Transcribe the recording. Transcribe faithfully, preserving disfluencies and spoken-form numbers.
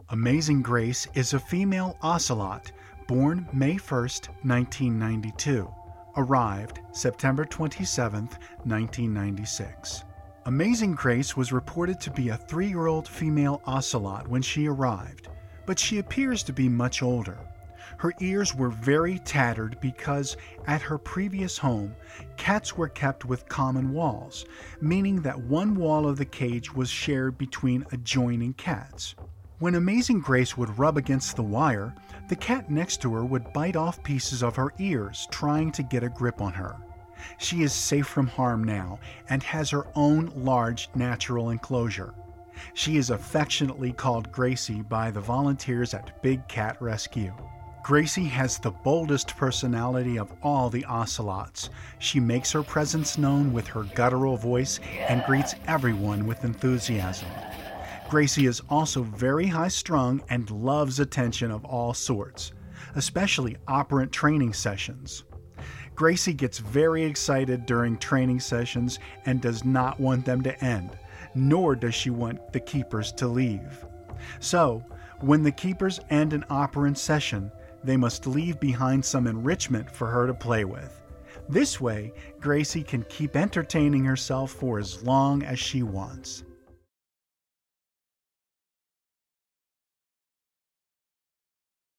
Amazing Grace is a female ocelot born May first, nineteen ninety-two. Arrived September twenty-seventh, nineteen ninety-six. Amazing Grace was reported to be a three-year-old female ocelot when she arrived, but she appears to be much older. Her ears were very tattered because at her previous home, cats were kept with common walls, meaning that one wall of the cage was shared between adjoining cats. When Amazing Grace would rub against the wire, the cat next to her would bite off pieces of her ears, trying to get a grip on her. She is safe from harm now and has her own large natural enclosure. She is affectionately called Gracie by the volunteers at Big Cat Rescue. Gracie has the boldest personality of all the ocelots. She makes her presence known with her guttural voice and greets everyone with enthusiasm. Gracie is also very high-strung and loves attention of all sorts, especially operant training sessions. Gracie gets very excited during training sessions and does not want them to end, nor does she want the keepers to leave. So, when the keepers end an operant session, they must leave behind some enrichment for her to play with. This way, Gracie can keep entertaining herself for as long as she wants.